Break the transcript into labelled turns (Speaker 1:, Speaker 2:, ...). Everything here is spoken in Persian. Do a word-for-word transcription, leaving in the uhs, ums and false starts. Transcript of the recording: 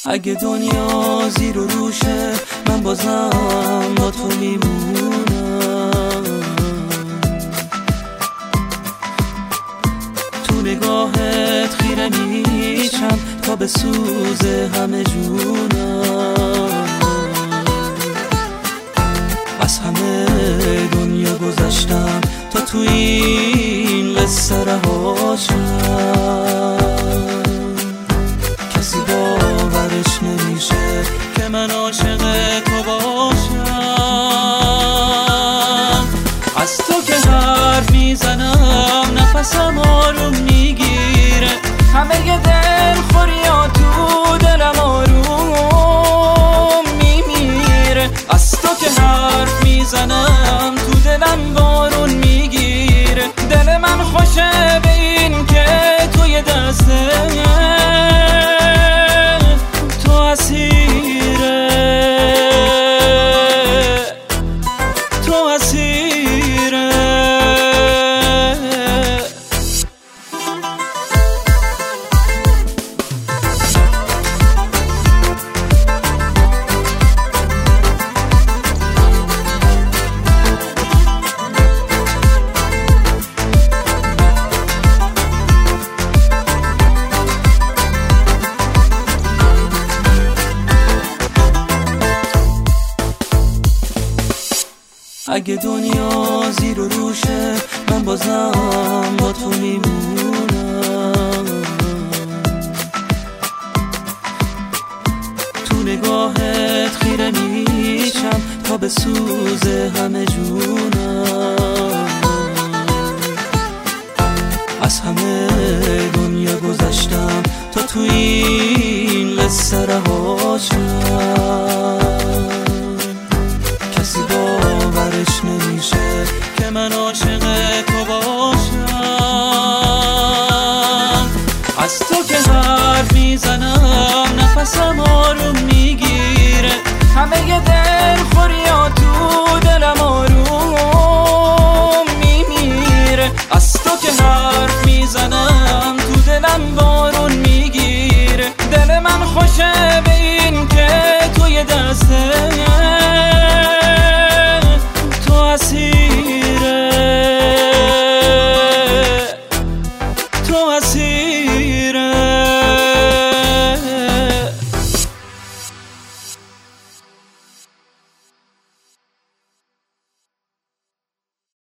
Speaker 1: اگه دنیا زیر و روشه من بازم با تو میمونم. تو نگاهت خیره میشم تا به سوز همه جونم. از همه دنیا گذشتم تا تو این قصه رهاشم. کسی باورش نمیشه که من عاشق تو باشم. از تو که حرف میزنم نفسم آروم میگیره. همه ی دل خوریا تو دلم آروم میمیره. از تو که حرف میزنم تو دلم بارون میگیره. دل من خوشه به این که توی دسته تو اسیره، تو اسیره. اگه دنیا زیر و روشه من بازم با تو میمونم. تو نگاهت خیره میشم تا به سوز همه جونم. از همه دنیا گذشتم تا تو این قصه رهاشم.